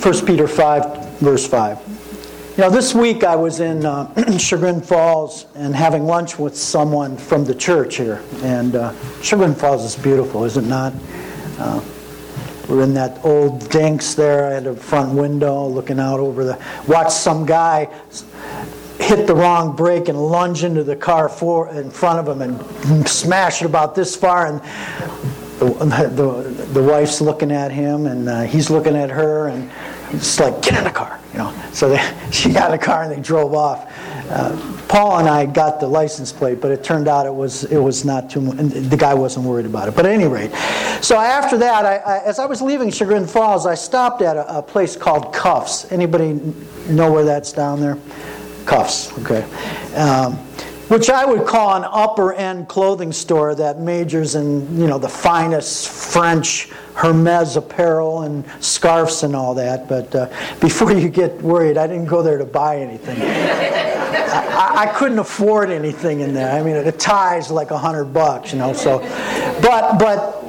1 Peter 5, verse 5. This week I was in Chagrin Falls and having lunch with someone from the church here. And Chagrin Falls is beautiful, is it not? We're in that old dinks there. I had a front window looking out over watched some guy hit the wrong brake and lunge into the car in front of him and smash it about this far. And the wife's looking at him and he's looking at her, and it's like, get in the car, So she got in the car and they drove off. Paul and I got the license plate, but it turned out it was not too much. The guy wasn't worried about it. But at any rate, so after that, as I was leaving Chagrin Falls, I stopped at a place called Cuffs. Anybody know where that's down there? Cuffs, okay. Which I would call an upper-end clothing store that majors in, the finest French Hermes apparel and scarves and all that. But before you get worried, I didn't go there to buy anything. I couldn't afford anything in there. I mean, a tie's like $100, So, but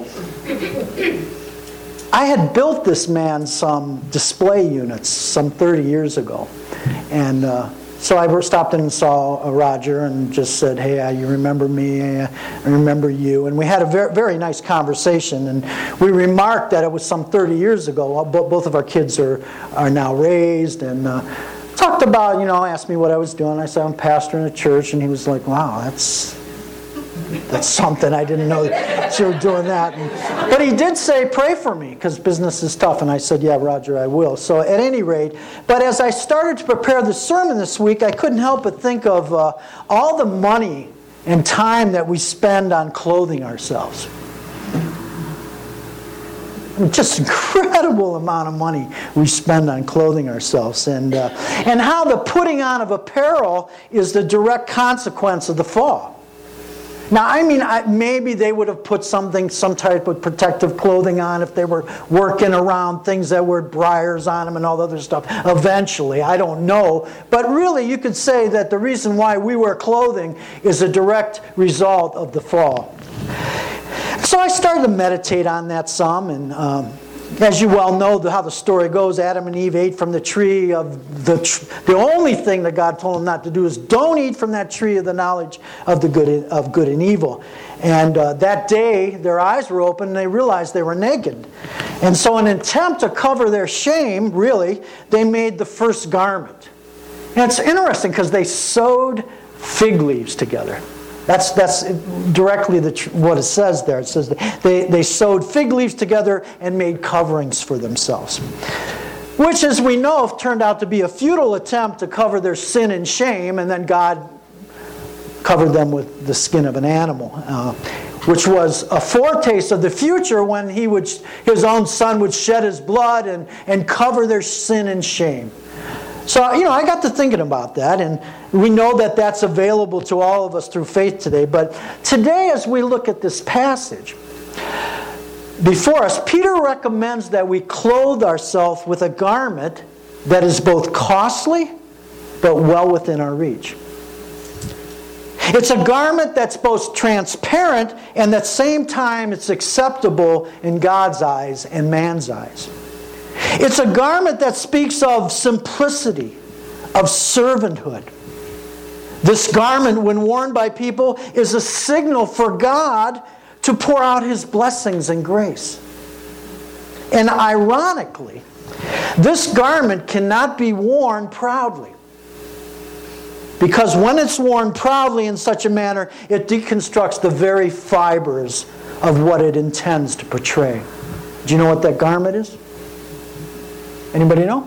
I had built this man some display units some 30 years ago, and. So I stopped in and saw Roger and just said, hey, you remember me? I remember you. And we had a very, very nice conversation. And we remarked that it was some 30 years ago. Both of our kids are now raised. And talked about, asked me what I was doing. I said, I'm pastoring a church. And he was like, wow, that's something. I didn't know that you were doing that. But he did say, pray for me, because business is tough. And I said, yeah, Roger, I will. So at any rate, but as I started to prepare the sermon this week, I couldn't help but think of all the money and time that we spend on clothing ourselves. Just incredible amount of money we spend on clothing ourselves. And how the putting on of apparel is the direct consequence of the fall. Now, I mean, maybe they would have put some type of protective clothing on if they were working around things that were briars on them and all the other stuff. Eventually, I don't know. But really, you could say that the reason why we wear clothing is a direct result of the fall. So I started to meditate on that some, and as you well know how the story goes, Adam and Eve ate from the tree of the only thing that God told them not to do is don't eat from that tree of the knowledge of good and evil. And that day, their eyes were open and they realized they were naked. And so in an attempt to cover their shame, really, they made the first garment. And it's interesting because they sewed fig leaves together. That's directly what it says there. It says they sewed fig leaves together and made coverings for themselves. Which, as we know, turned out to be a futile attempt to cover their sin and shame, and then God covered them with the skin of an animal, which was a foretaste of the future when his own son would shed his blood and cover their sin and shame. So, I got to thinking about that, and we know that that's available to all of us through faith today. But today, as we look at this passage before us, Peter recommends that we clothe ourselves with a garment that is both costly but well within our reach. It's a garment that's both transparent and at the same time it's acceptable in God's eyes and man's eyes. It's a garment that speaks of simplicity, of servanthood. This garment, when worn by people, is a signal for God to pour out His blessings and grace. And ironically, this garment cannot be worn proudly. Because when it's worn proudly in such a manner, it deconstructs the very fibers of what it intends to portray. Do you know what that garment is? Anybody know?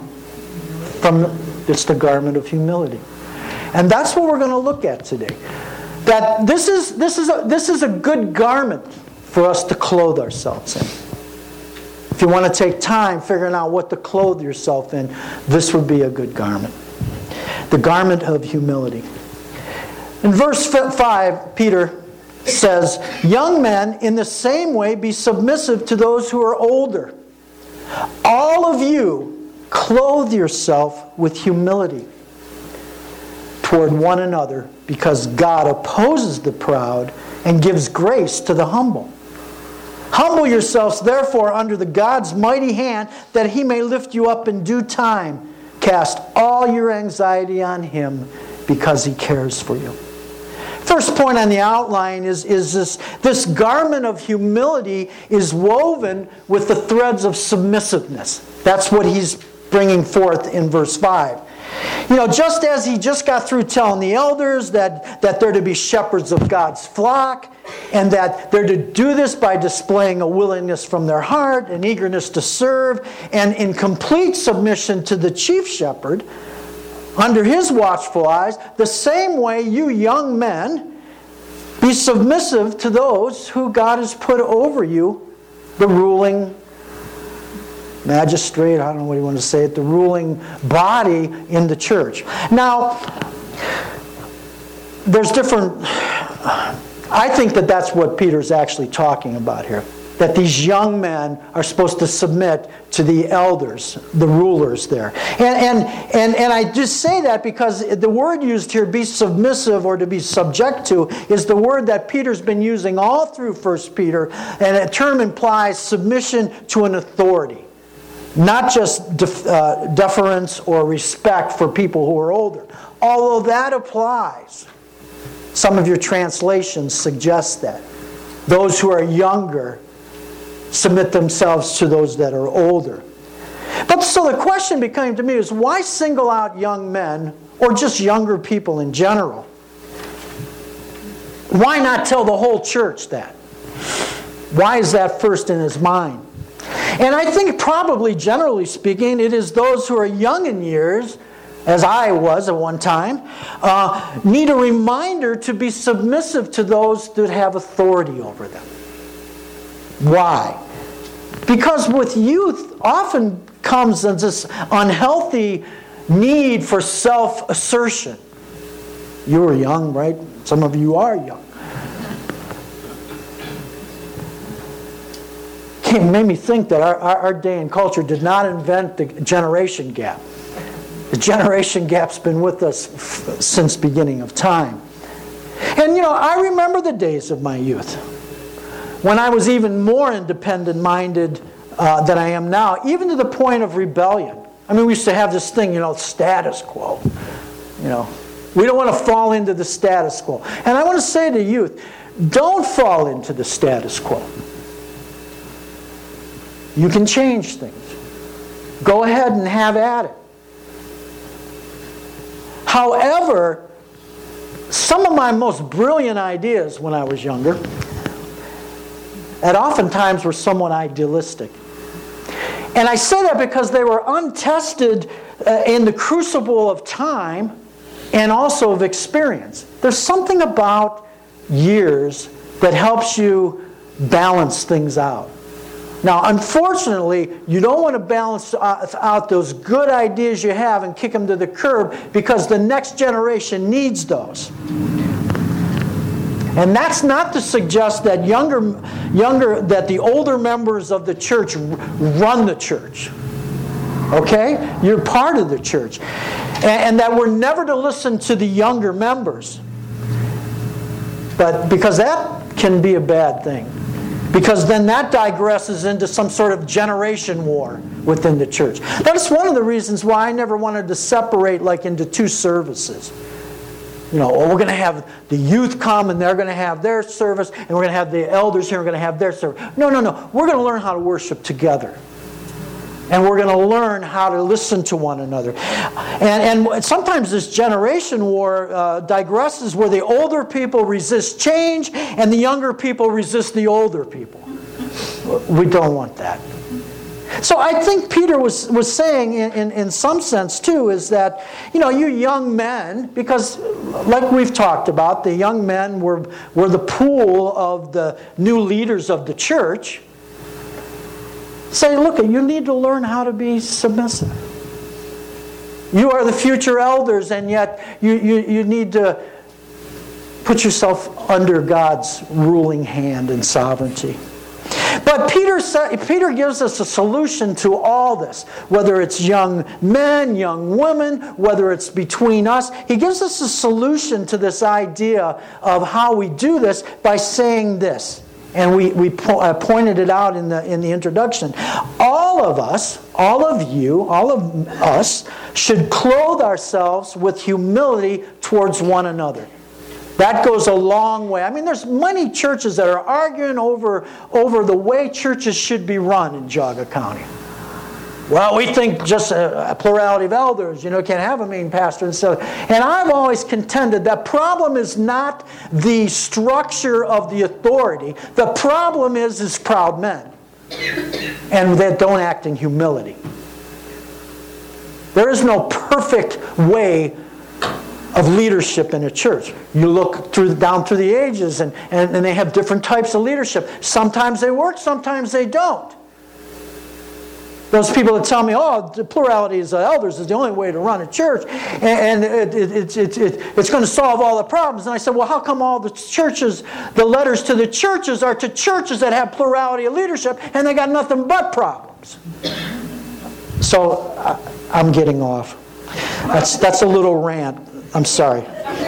It's the garment of humility. And that's what we're going to look at today. That this is a good garment for us to clothe ourselves in. If you want to take time figuring out what to clothe yourself in, this would be a good garment. The garment of humility. In verse 5, Peter says, "Young men, in the same way, be submissive to those who are older. All of you clothe yourself with humility toward one another, because God opposes the proud and gives grace to the humble." Humble yourselves, therefore, under the God's mighty hand, that He may lift you up in due time. Cast all your anxiety on Him, because He cares for you. First point on the outline is this garment of humility is woven with the threads of submissiveness. That's what he's bringing forth in verse 5. Just as he just got through telling the elders that they're to be shepherds of God's flock, and that they're to do this by displaying a willingness from their heart, an eagerness to serve, and in complete submission to the chief shepherd, under his watchful eyes, the same way you young men, be submissive to those who God has put over you, the ruling magistrate, I don't know what you want to say it, the ruling body in the church. Now, there's different, I think that's what Peter's actually talking about here. That these young men are supposed to submit to the elders, the rulers there. And I just say that because the word used here, be submissive or to be subject to, is the word that Peter's been using all through 1 Peter. And the term implies submission to an authority. Not just deference or respect for people who are older. Although that applies. Some of your translations suggest that. Those who are younger submit themselves to those that are older. But so the question became to me is, why single out young men or just younger people in general? Why not tell the whole church that? Why is that first in his mind? And I think probably, generally speaking, it is those who are young in years, as I was at one time, need a reminder to be submissive to those that have authority over them. Why? Because with youth often comes this unhealthy need for self-assertion. You were young, right? Some of you are young. It made me think that our day and culture did not invent the generation gap. The generation gap's been with us since beginning of time. And I remember the days of my youth when I was even more independent-minded than I am now, even to the point of rebellion. I mean, we used to have this thing, status quo. We don't want to fall into the status quo. And I want to say to youth, don't fall into the status quo. You can change things. Go ahead and have at it. However, some of my most brilliant ideas when I was younger, and oftentimes were somewhat idealistic. And I say that because they were untested in the crucible of time and also of experience. There's something about years that helps you balance things out. Now, unfortunately, you don't want to balance out those good ideas you have and kick them to the curb, because the next generation needs those. And that's not to suggest that that the older members of the church run the church. Okay? You're part of the church. And that we're never to listen to the younger members. But because that can be a bad thing. Because then that digresses into some sort of generation war within the church. That's one of the reasons why I never wanted to separate into two services. We're going to have the youth come and they're going to have their service, and we're going to have the elders here and we're going to have their service. No. We're going to learn how to worship together. And we're going to learn how to listen to one another. And sometimes this generation war digresses where the older people resist change and the younger people resist the older people. We don't want that. So I think Peter was saying in some sense too is that, you young men, because like we've talked about, the young men were the pool of the new leaders of the church. Say, look, you need to learn how to be submissive. You are the future elders, and yet you need to put yourself under God's ruling hand and sovereignty. But Peter gives us a solution to all this. Whether it's young men, young women, whether it's between us, he gives us a solution to this idea of how we do this by saying this. And we pointed it out in the introduction. All of us, all of you, all of us should clothe ourselves with humility towards one another. That goes a long way. I mean, there's many churches that are arguing over the way churches should be run in Geauga County. Well, we think just a plurality of elders, can't have a main pastor and so. And I've always contended that problem is not the structure of the authority. The problem is proud men. And that don't act in humility. There is no perfect way of leadership in a church. You look down through the ages and they have different types of leadership. Sometimes they work, sometimes they don't. Those people that tell me, the plurality of elders is the only way to run a church, and it's going to solve all the problems. And I said, well, how come all the churches, the letters to the churches are to churches that have plurality of leadership, and they got nothing but problems? So I'm getting off. That's a little rant. I'm sorry.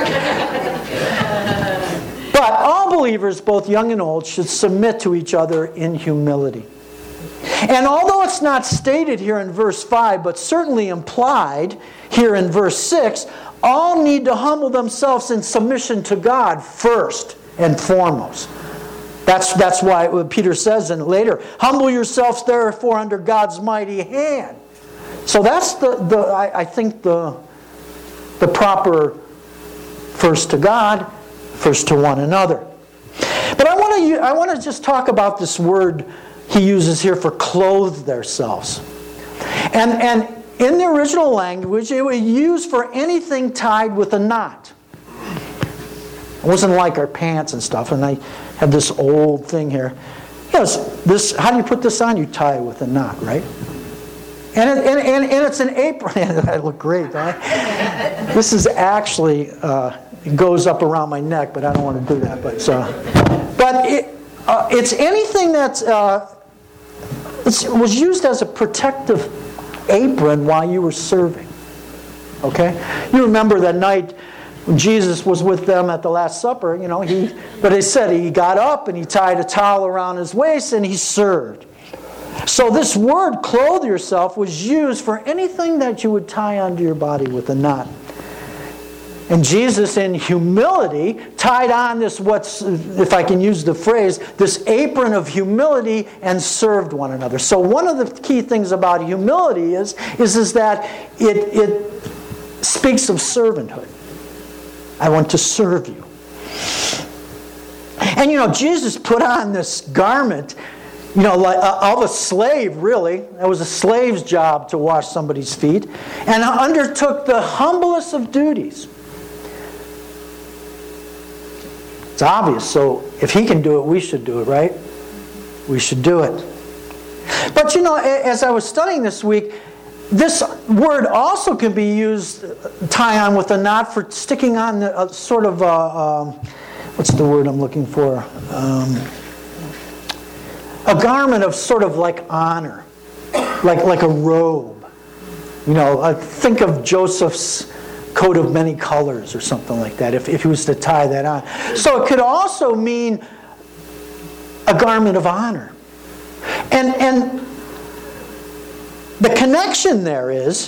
But all believers, both young and old, should submit to each other in humility. And although it's not stated here in verse 5, but certainly implied here in verse 6, all need to humble themselves in submission to God first and foremost. That's why Peter says in later, humble yourselves therefore under God's mighty hand. So that's I think the proper first to God, first to one another. But I want to just talk about this word he uses here for clothe themselves. And in the original language, it was used for anything tied with a knot. It wasn't like our pants and stuff. And I have this old thing here. Yes, how do you put this on? You tie it with a knot, right? And it's an apron. I look great, right? This is actually, it goes up around my neck, but I don't want to do that. But it's anything that's it was used as a protective apron while you were serving. Okay? You remember that night when Jesus was with them at the Last Supper, but they said he got up and he tied a towel around his waist and he served. So this word, clothe yourself, was used for anything that you would tie onto your body with a knot. And Jesus, in humility, tied on this, if I can use the phrase, this apron of humility and served one another. So one of the key things about humility is that it speaks of servanthood. I want to serve you. And Jesus put on this garment, like of a slave, really. It was a slave's job to wash somebody's feet, and undertook the humblest of duties. It's obvious, so if he can do it, we should do it, right? We should do it. But as I was studying this week, this word also can be used, tie on with a knot, for sticking on a sort of what's the word I'm looking for? A garment of sort of like honor, like a robe. Think of Joseph's coat of many colors or something like that, if he was to tie that on. So it could also mean a garment of honor. And the connection there is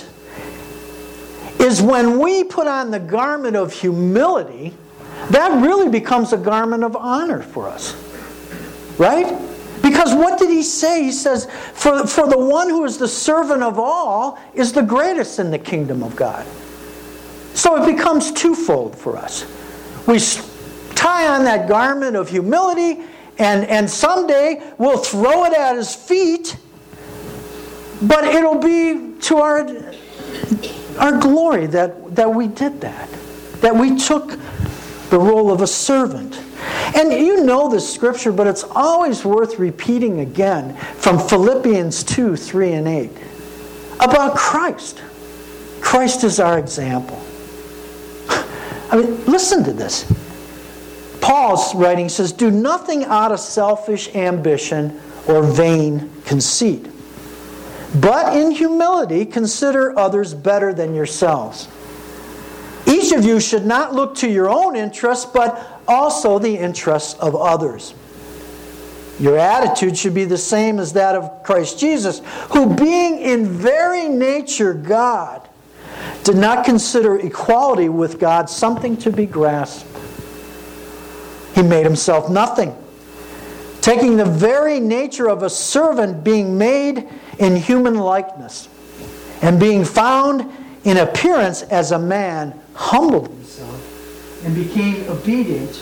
when we put on the garment of humility, that really becomes a garment of honor for us. Right? Because what did he say? He says, for the one who is the servant of all is the greatest in the kingdom of God. So it becomes twofold for us. We tie on that garment of humility, and someday we'll throw it at his feet, but it'll be to our glory that we did that we took the role of a servant. And you know this scripture, but it's always worth repeating again from Philippians 2, 3, and 8 about Christ. Christ is our example. I mean, listen to this. Paul's writing says, do nothing out of selfish ambition or vain conceit, but in humility consider others better than yourselves. Each of you should not look to your own interests, but also the interests of others. Your attitude should be the same as that of Christ Jesus, who being in very nature God, did not consider equality with God something to be grasped. He made himself nothing, taking the very nature of a servant, being made in human likeness, and being found in appearance as a man, humbled himself and became obedient.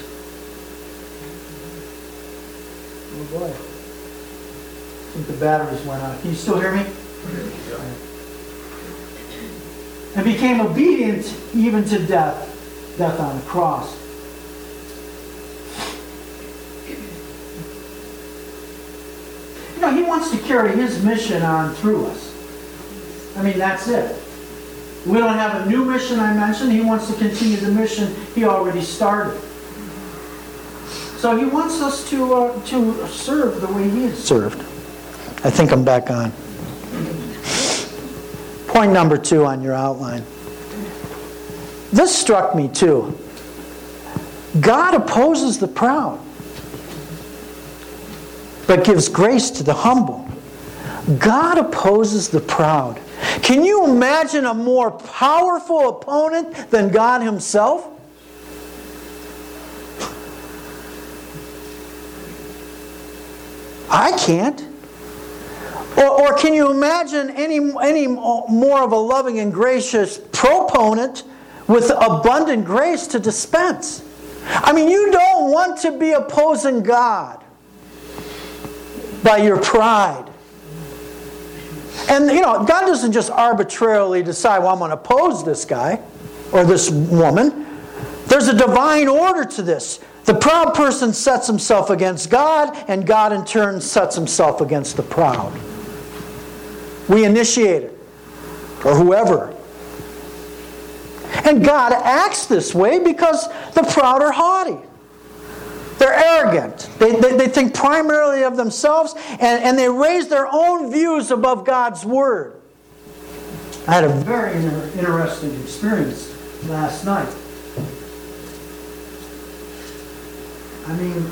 Oh boy. I think the batteries went out. Can you still hear me? And became obedient even to death on the cross. You know, He wants to carry His mission on through us. I mean, that's it. We don't have a new mission I mentioned. He wants to continue the mission He already started. So He wants us to serve the way He has served. I think I'm back on. Point number 2 on your outline. This struck me too. God opposes the proud, but gives grace to the humble. God opposes the proud. Can you imagine a more powerful opponent than God Himself? I can't. Or can you imagine any more of a loving and gracious proponent with abundant grace to dispense? I mean, you don't want to be opposing God by your pride. And, you know, God doesn't just arbitrarily decide, well, I'm going to oppose this guy or this woman. There's a divine order to this. The proud person sets himself against God, and God in turn sets himself against the proud. We initiate it, or whoever. And God acts this way because the proud are haughty. They're arrogant. They think primarily of themselves, and they raise their own views above God's Word. I had a very interesting experience last night. I mean,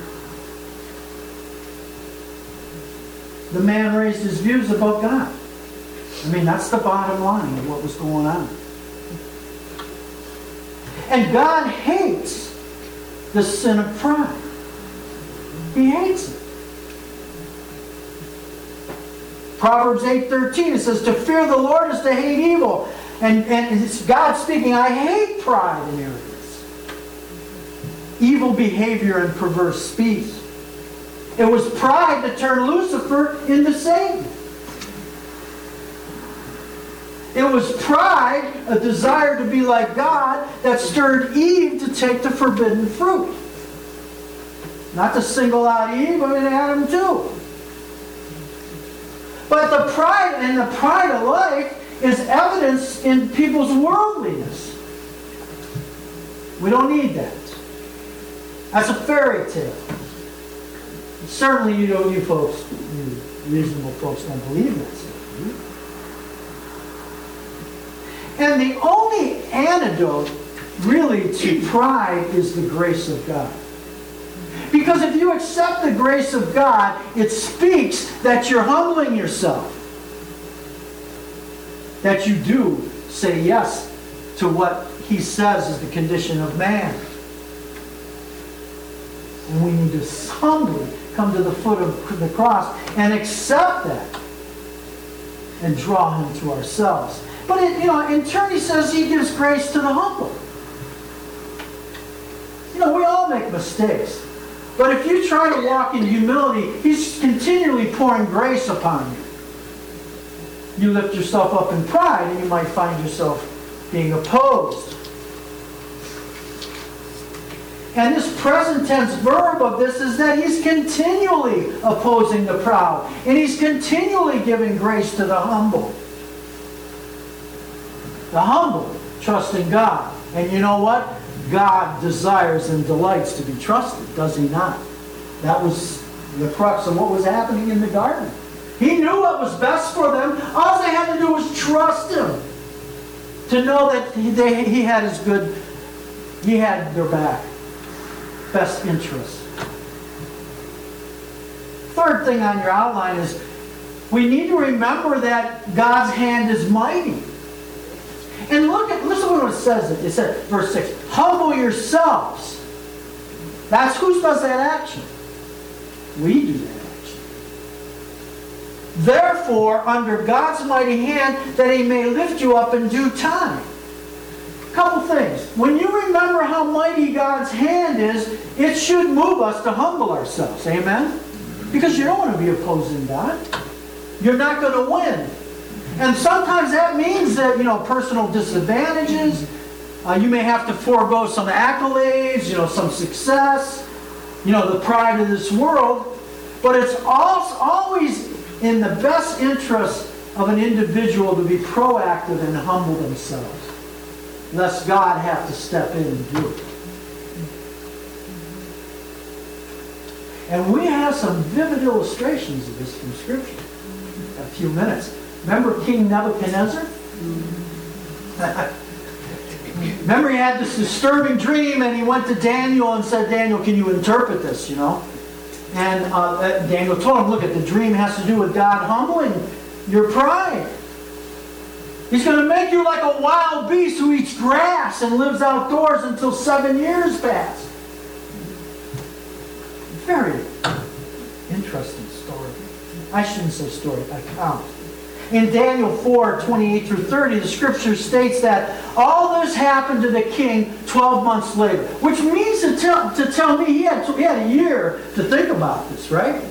the man raised his views above God. I mean, that's the bottom line of what was going on. And God hates the sin of pride. He hates it. Proverbs 8:13, it says, to fear the Lord is to hate evil. And it's God speaking, I hate pride and arrogance, evil behavior and perverse speech. It was pride that turned Lucifer into Satan. It was pride, a desire to be like God, that stirred Eve to take the forbidden fruit. Not to single out Eve, but Adam too. But the pride of life is evidence in people's worldliness. We don't need that. That's a fairy tale. Certainly you folks, you reasonable folks, don't believe that stuff, do you? And the only antidote, really, to pride is the grace of God. Because if you accept the grace of God, it speaks that you're humbling yourself. That you do say yes to what He says is the condition of man. And we need to humbly come to the foot of the cross and accept that and draw Him to ourselves. But in turn He says He gives grace to the humble. We all make mistakes. But if you try to walk in humility, He's continually pouring grace upon you. You lift yourself up in pride and you might find yourself being opposed. And this present tense verb of this is that He's continually opposing the proud. And He's continually giving grace to the humble. The humble trust in God. And you know what? God desires and delights to be trusted, does He not? That was the crux of what was happening in the garden. He knew what was best for them. All they had to do was trust Him. To know that He had He had their back. Best interest. third thing on your outline is we need to remember that God's hand is mighty. And listen to what it says. It said, verse 6, humble yourselves. Who does that action? We do that action. Therefore, under God's mighty hand, that He may lift you up in due time. Couple things. When you remember how mighty God's hand is, it should move us to humble ourselves. Amen? Because you don't want to be opposing God. You're not going to win. And sometimes that means that, personal disadvantages. You may have to forego some accolades, some success, the pride of this world. But it's always in the best interest of an individual to be proactive and humble themselves, lest God have to step in and do it. And we have some vivid illustrations of this from Scripture. A few minutes. Remember King Nebuchadnezzar? Remember he had this disturbing dream and he went to Daniel and said, Daniel, can you interpret this, And Daniel told him, look, the dream has to do with God humbling your pride. He's going to make you like a wild beast who eats grass and lives outdoors until 7 years pass. Very interesting story. I shouldn't say story, account. In Daniel 4:28-30, the Scripture states that all this happened to the king 12 months later, which means to tell me he had a year to think about this, right?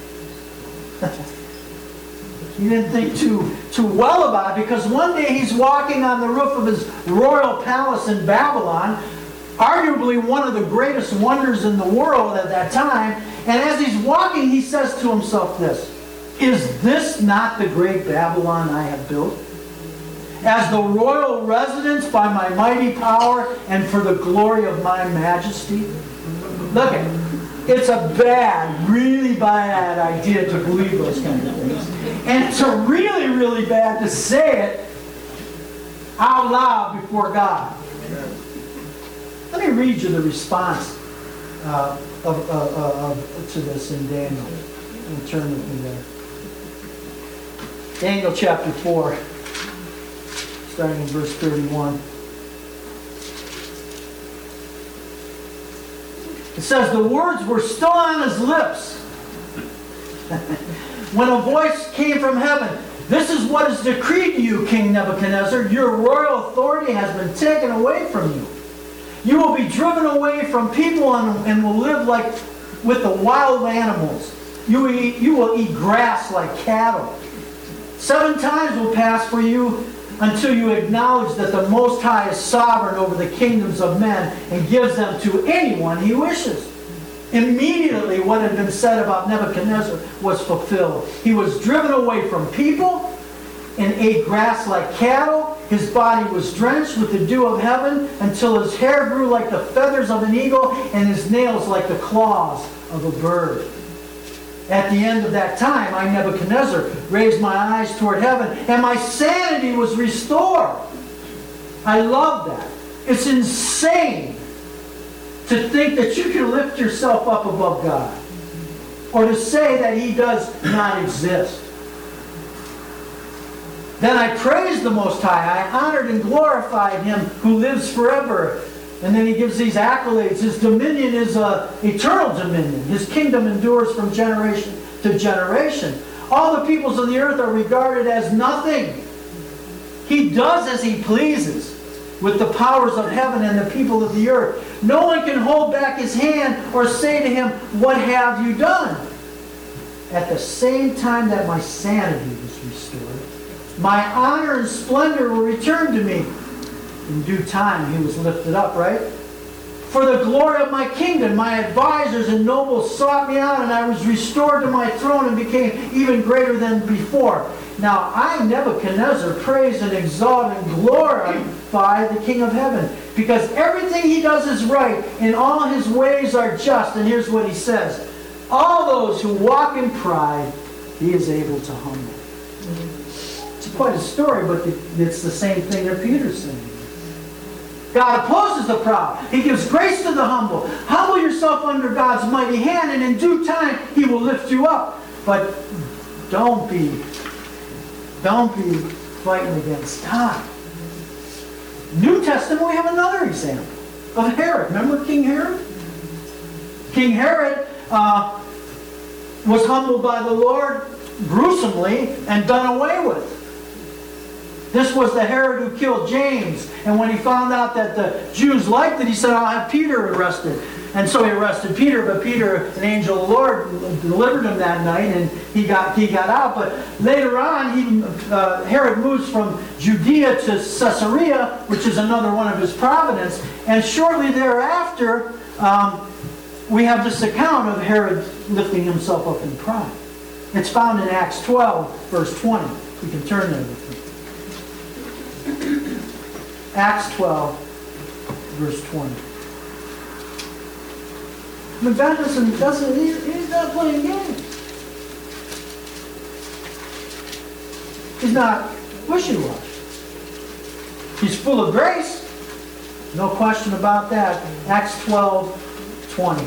He didn't think too well about it, because one day he's walking on the roof of his royal palace in Babylon, arguably one of the greatest wonders in the world at that time, and as he's walking, he says to himself this, is this not the great Babylon I have built? As the royal residence by my mighty power and for the glory of my majesty? Look at it. It's a bad, really bad idea to believe those kind of things. And it's a really, really bad to say it out loud before God. Let me read you the response to this in Daniel. And turn with me there. Daniel chapter 4, starting in verse 31. It says, the words were still on his lips when a voice came from heaven. This is what is decreed to you, King Nebuchadnezzar. Your royal authority has been taken away from you. You will be driven away from people and will live like with the wild animals. You will eat grass like cattle. 7 times will pass for you until you acknowledge that the Most High is sovereign over the kingdoms of men and gives them to anyone he wishes. Immediately what had been said about Nebuchadnezzar was fulfilled. He was driven away from people and ate grass like cattle. His body was drenched with the dew of heaven until his hair grew like the feathers of an eagle and his nails like the claws of a bird. At the end of that time, I, Nebuchadnezzar, raised my eyes toward heaven, and my sanity was restored. I love that. It's insane to think that you can lift yourself up above God, or to say that He does not exist. Then I praised the Most High. I honored and glorified Him who lives forever. And then he gives these accolades. His dominion is an eternal dominion. His kingdom endures from generation to generation. All the peoples of the earth are regarded as nothing. He does as He pleases with the powers of heaven and the people of the earth. No one can hold back His hand or say to Him, what have you done? At the same time that my sanity was restored, my honor and splendor were returned to me. In due time He was lifted up, right? For the glory of my kingdom, my advisors and nobles sought me out, and I was restored to my throne and became even greater than before. Now I, Nebuchadnezzar, praise and exalt and glorify the King of heaven, because everything He does is right, and all His ways are just. And here's what He says. All those who walk in pride, He is able to humble. It's quite a story, but it's the same thing that Peter's saying. God opposes the proud. He gives grace to the humble. Humble yourself under God's mighty hand, and in due time He will lift you up. But don't be fighting against God. New Testament, we have another example of Herod. Remember King Herod? King Herod was humbled by the Lord gruesomely and done away with. This was the Herod who killed James. And when he found out that the Jews liked it, he said, I'll have Peter arrested. And so he arrested Peter, but Peter, an angel of the Lord, delivered him that night, and he got out. But later on, Herod moves from Judea to Caesarea, which is another one of his provinces. And shortly thereafter, we have this account of Herod lifting himself up in pride. It's found in Acts 12, verse 20. You can turn there with me. Acts 12, verse 20. But God he's not playing games. He's not wishy-washy. He's full of grace. No question about that. Acts 12, 20.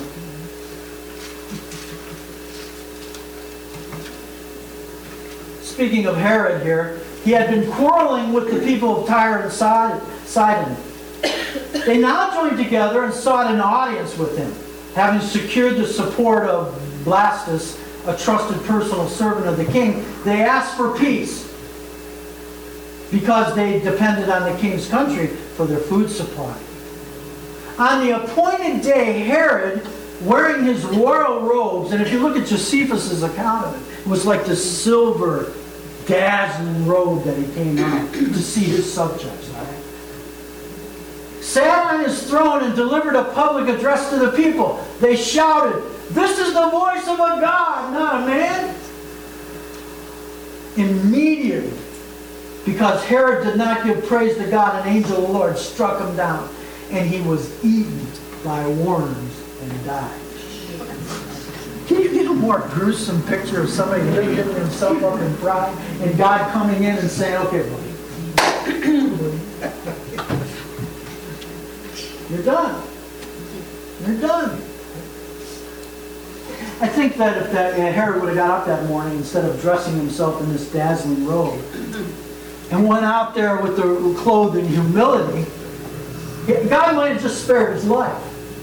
Speaking of Herod here, he had been quarreling with the people of Tyre and Sidon. They now joined together and sought an audience with him. Having secured the support of Blastus, a trusted personal servant of the king, they asked for peace because they depended on the king's country for their food supply. On the appointed day, Herod, wearing his royal robes, and if you look at Josephus' account of it, it was like this silver, dazzling robe that he came out to see his subjects. Right? Sat on his throne and delivered a public address to the people. They shouted, "This is the voice of a God, not a man." Immediately, because Herod did not give praise to God, an angel of the Lord struck him down, and he was eaten by worms and died. Can you get a more gruesome picture of somebody lifting himself up in pride and God coming in and saying, "Okay, buddy, you're done. You're done." I think that if Herod would have got up that morning instead of dressing himself in this dazzling robe and went out there with the clothed in humility, God might have just spared his life.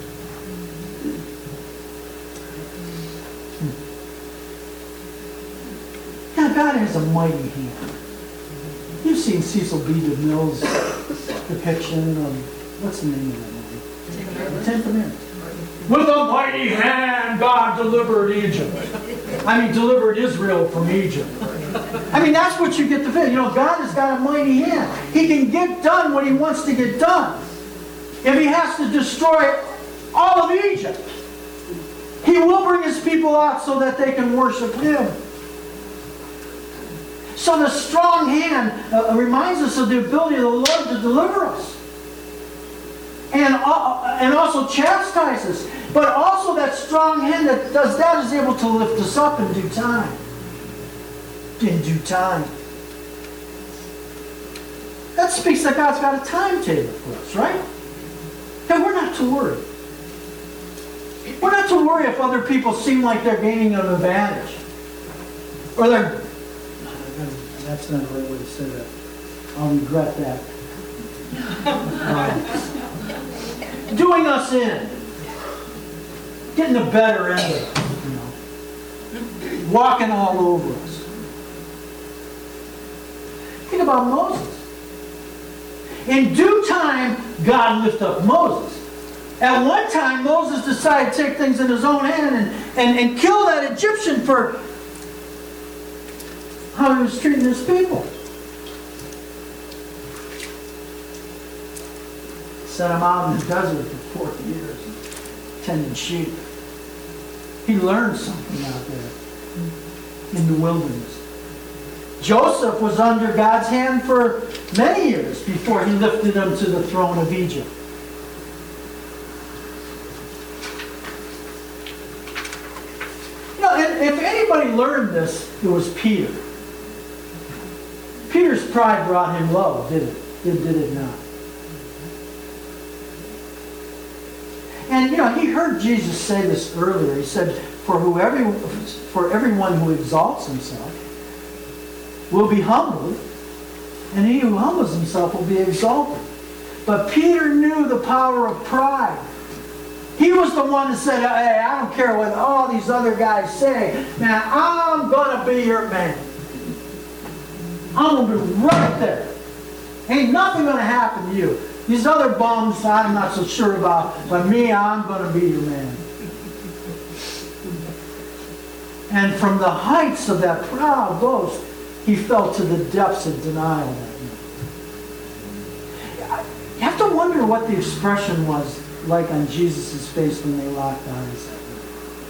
Now, God has a mighty hand. You've seen Cecil B. DeMille's depiction of, what's the name of that movie? Ten Commandments. With a mighty hand, God delivered Egypt. Delivered Israel from Egypt. That's what you get to feel. God has got a mighty hand. He can get done what He wants to get done. If He has to destroy all of Egypt, He will bring His people out so that they can worship Him. So the strong hand reminds us of the ability of the Lord to deliver us. And also chastise us. But also that strong hand that does that is able to lift us up in due time. In due time. That speaks that God's got a timetable for us, right? And we're not to worry. We're not to worry if other people seem like they're gaining an advantage. Or they're... That's not the right way to say that. I'll regret that. Doing us in. Getting the better end of it. Walking all over us. Think about Moses. In due time, God lifted up Moses. At one time, Moses decided to take things in his own hand and kill that Egyptian for how he was treating his people. Sent him out in the desert for 40 years, tending sheep. He learned something out there in the wilderness. Joseph was under God's hand for many years before He lifted him to the throne of Egypt. If anybody learned this, it was Peter. Peter's pride brought him low, did it not? And he heard Jesus say this earlier. He said, for everyone who exalts himself will be humbled, and he who humbles himself will be exalted. But Peter knew the power of pride. He was the one that said, hey, I don't care what all these other guys say. Man, I'm going to be your man. I'm going to be right there. Ain't nothing going to happen to you. These other bums I'm not so sure about, but me, I'm going to be your man. And from the heights of that proud boast, he fell to the depths of denial that night. You have to wonder what the expression was like on Jesus' face when they locked eyes that night.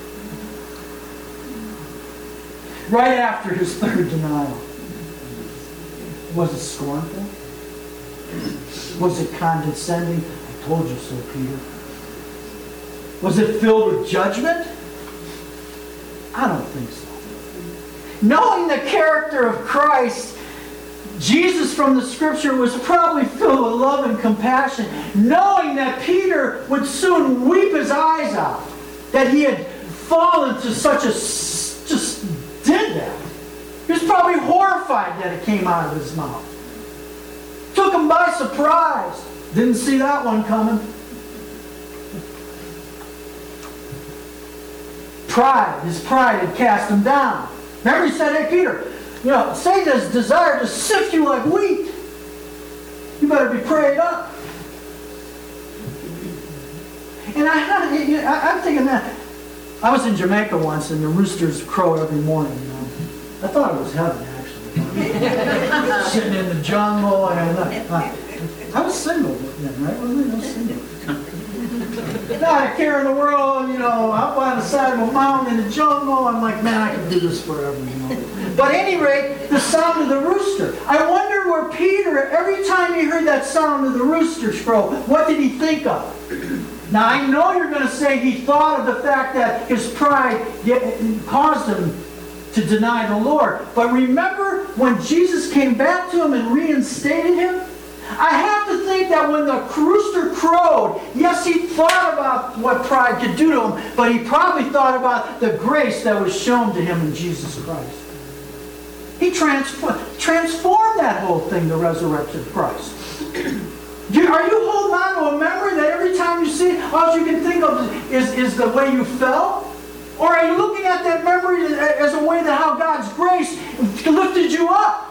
Right after his third denial. Was it scornful? Was it condescending? I told you so, Peter. Was it filled with judgment? I don't think so. Knowing the character of Christ, Jesus from the Scripture was probably filled with love and compassion, knowing that Peter would soon weep his eyes out, that he had fallen to such a... just did that. He was probably horrified that it came out of his mouth. Took him by surprise. Didn't see that one coming. His pride had cast him down. Remember he said, hey Peter, Satan's desire to sift you like wheat. You better be prayed up. And I'm thinking that. I was in Jamaica once and the roosters crow every morning. I thought it was heaven, actually. Sitting in the jungle. I was single then, right? Wasn't I single? Not a care in the world, up on the side of a mountain in the jungle. I'm like, man, I can do this forever, But at any rate, the sound of the rooster. I wonder where Peter, every time he heard that sound of the rooster crow, what did he think of? Now, I know you're going to say he thought of the fact that his pride caused him to deny the Lord. But remember when Jesus came back to him and reinstated him? I have to think that when the rooster crowed, yes, he thought about what pride could do to him, but he probably thought about the grace that was shown to him in Jesus Christ. He transformed that whole thing, the resurrection of Christ. Are you holding on to a memory that every time you see it, all you can think of is the way you fell? Or are you looking at that memory as a way that how God's grace lifted you up?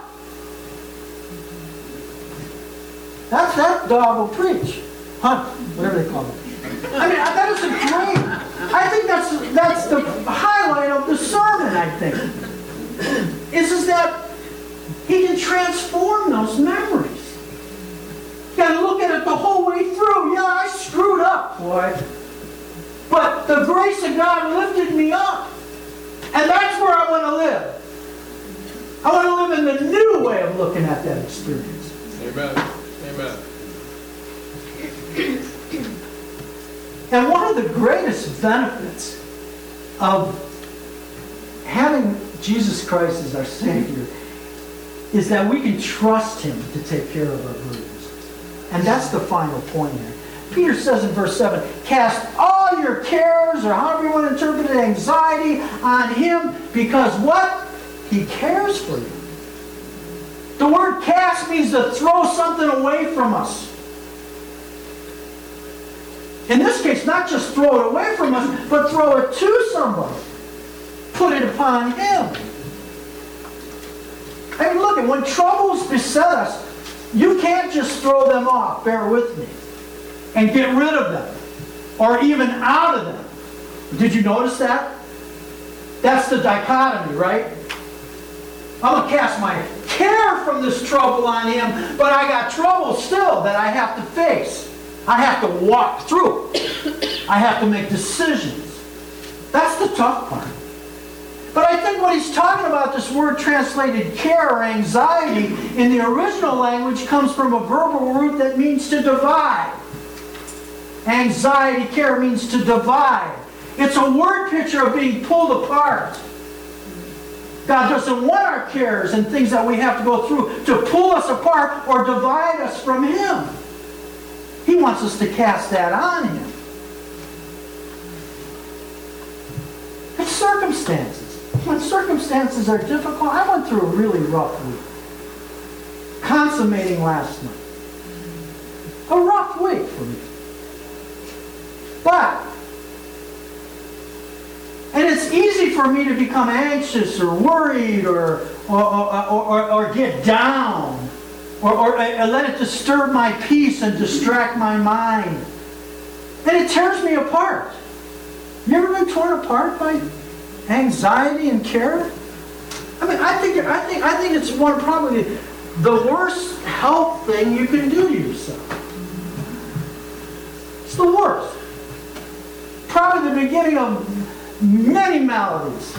That dog will preach. Hunt, whatever they call it. I mean, that is great. I think that's the highlight of the sermon, I think. Is that he can transform those memories. You got to look at it the whole way through. Yeah, I screwed up, boy. But the grace of God lifted me up. And that's where I want to live. I want to live in the new way of looking at that experience. Amen. Amen. And one of the greatest benefits of having Jesus Christ as our Savior is that we can trust Him to take care of our burdens. And that's the final point here. Peter says in verse 7, cast all your cares, or however you want to interpret it, anxiety on Him, because what? He cares for you. The word cast means to throw something away from us. In this case, not just throw it away from us, but throw it to somebody. Put it upon Him. I mean, look, when troubles beset us, you can't just throw them off, bear with me, and get rid of them, or even out of them. Did you notice that? That's the dichotomy, right? I'm going to cast my care from this trouble on Him, but I got trouble still that I have to face. I have to walk through. I have to make decisions. That's the tough part. But I think what he's talking about, this word translated care or anxiety, in the original language comes from a verbal root that means to divide. Anxiety, care means to divide. It's a word picture of being pulled apart. God doesn't want our cares and things that we have to go through to pull us apart or divide us from Him. He wants us to cast that on Him. circumstances. When circumstances are difficult, I went through a really rough week. Consummating last night. A rough week for me. And it's easy for me to become anxious or worried or get down or let it disturb my peace and distract my mind. And it tears me apart. You ever been torn apart by anxiety and care? I mean, I think it's probably the worst health thing you can do to yourself. It's the worst. Probably the beginning of many maladies.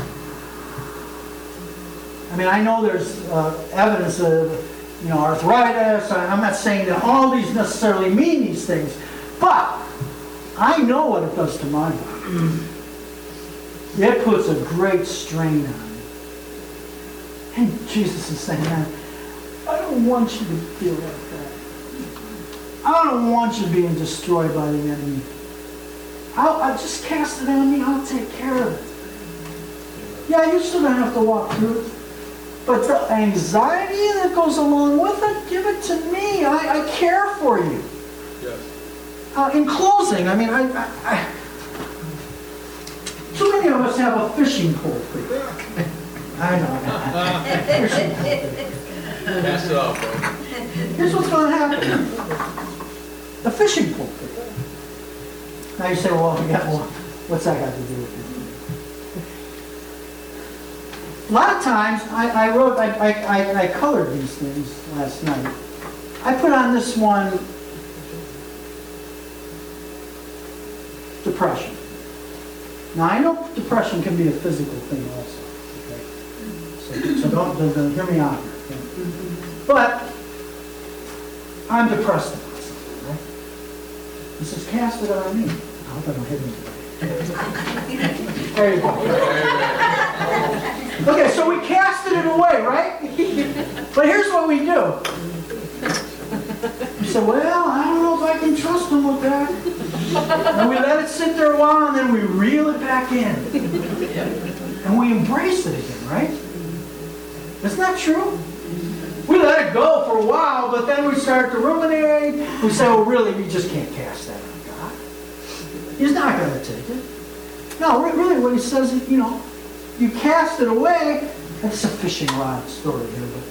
I mean, I know there's evidence of arthritis. I'm not saying that all these necessarily mean these things, but I know what it does to my body. It puts a great strain on me. And Jesus is saying, man, I don't want you to feel like that. I don't want you being destroyed by the enemy. I'll just cast it on me. I'll take care of it. Yeah, you're still going to have to walk through it. But the anxiety that goes along with it, give it to me. I care for you. Yes. In closing, I mean, too many of us have a fishing pole thing. I know. Fishing pole thing. Cast it off, bro. Here's what's going to happen. The fishing pole thing. Now you say, well, what's that got to do with it? A lot of times, I colored these things last night. I put on this one, depression. Now I know depression can be a physical thing also. Okay? So don't hear me out here. Okay? But I'm depressed about something, right? He says, cast it on me. I hope I don't hit him today. There you go. Okay, so we casted it away, right? But here's what we do. We said, well, I don't know if I can trust him with that. And we let it sit there a while, and then we reel it back in. And we embrace it again, right? Isn't that true? We let it go for a while, but then we start to ruminate. We say, well, really, we just can't cast that on God. He's not going to take it. No, really, what he says is, you cast it away. That's a fishing rod story here, but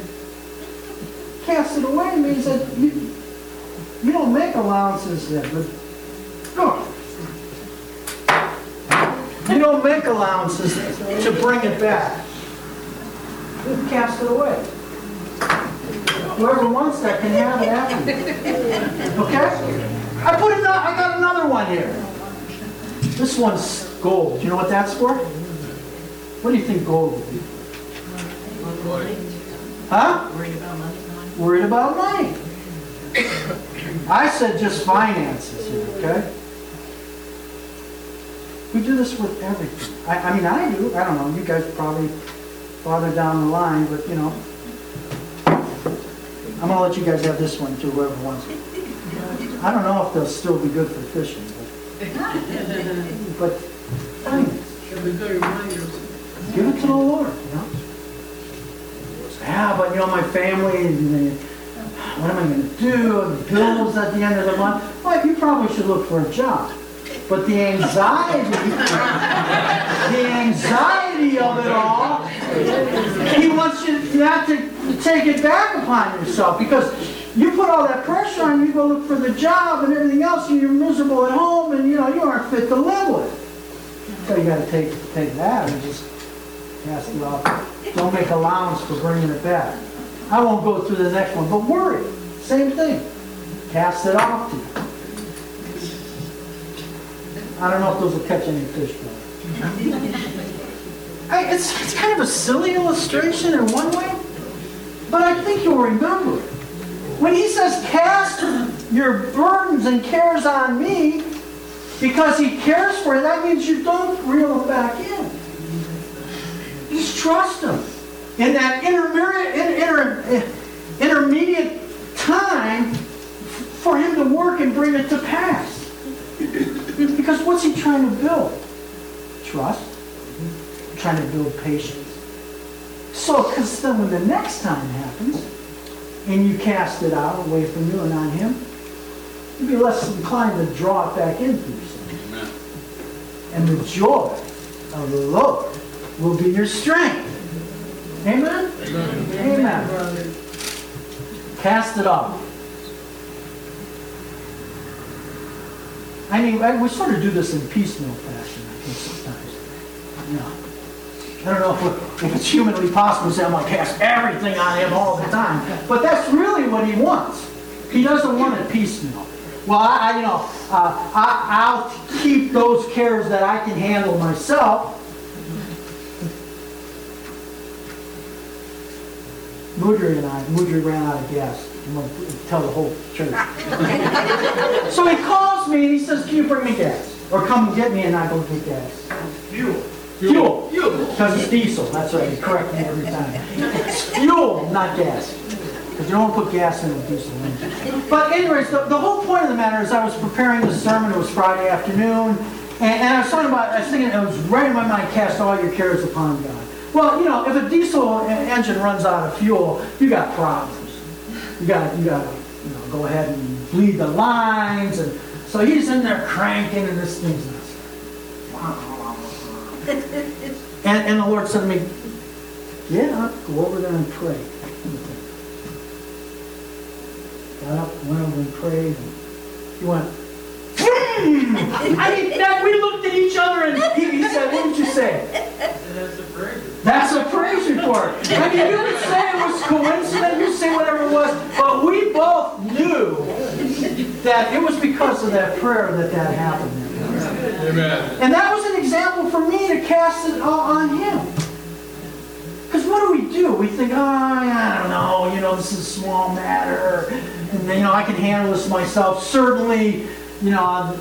cast it away means that you don't make allowances there, but you don't make allowances to bring it back. You cast it away. Whoever wants that can have it after you. Okay? I got another one here. This one's gold. You know what that's for? What do you think gold would be? Huh? Worried about money? Worried about money. I said just finances here, okay? We do this with everything. I mean, I do. I don't know. You guys probably farther down the line, but I'm going to let you guys have this one too, whoever wants it. I don't know if they'll still be good for fishing, but finance. Give it to the Lord, Yeah, but my family, what am I going to do? The bills at the end of the month. Well, you probably should look for a job. But the anxiety of it all, he wants you not to take it back upon yourself, because you put all that pressure on, you go look for the job and everything else, and you're miserable at home, and you aren't fit to live with. So you got to take that and just cast it off. Don't make allowance for bringing it back. I won't go through the next one, but worry, same thing. Cast it off to you. I don't know if those will catch any fish, though. It's kind of a silly illustration in one way, but I think you'll remember it. When he says, cast your burdens and cares on me, because he cares for you, that means you don't reel them back in. Just trust him. In that intermediate time for him to work and bring it to pass. Because what's he trying to build? Trust. trying to build patience. So, because then when the next time happens, and you cast it out away from you and on him, you'll be less inclined to draw it back into yourself. Amen. And the joy of the Lord will be your strength. Amen? Amen. Cast it off. I mean, we sort of do this in piecemeal fashion, I think, sometimes. I don't know if it's humanly possible to say I'm going to cast everything on him all the time. But that's really what he wants. He doesn't want it piecemeal. Well, I'll keep those cares that I can handle myself. Moodry ran out of gas. I'm going to tell the whole church. So he calls me and he says, can you bring me gas? Or come and get me and I go get gas. Fuel. Because it's diesel. That's right. You correct me every time. It's fuel, not gas. Because you don't put gas in a diesel engine. But anyways, the whole point of the matter is I was preparing this sermon. It was Friday afternoon. And I was thinking, it was right in my mind, cast all your cares upon God. Well, if a diesel engine runs out of fuel, you got problems. You got to go ahead and bleed the lines. And so he's in there cranking and this thing's not and the Lord said to me, get up, go over there and pray. Got up, went over and prayed, and he went, we looked at each other and he said, what did you say? That's a praise report. You could say it was coincidence, you say whatever it was, but we both knew that it was because of that prayer that happened. Amen. And that was an example for me to cast it all on him. Because what do? We think, I don't know, this is a small matter, and I can handle this myself. Certainly, no.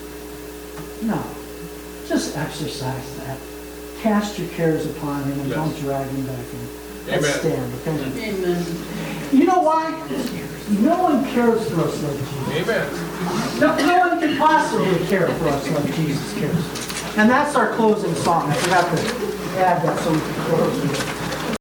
Just exercise that. Cast your cares upon him and don't drag him back in. Let's stand, okay? Amen. You know why? No one cares for us like Jesus. Amen. No one can possibly care for us like Jesus cares. And that's our closing song. I forgot to add that so we can close with it.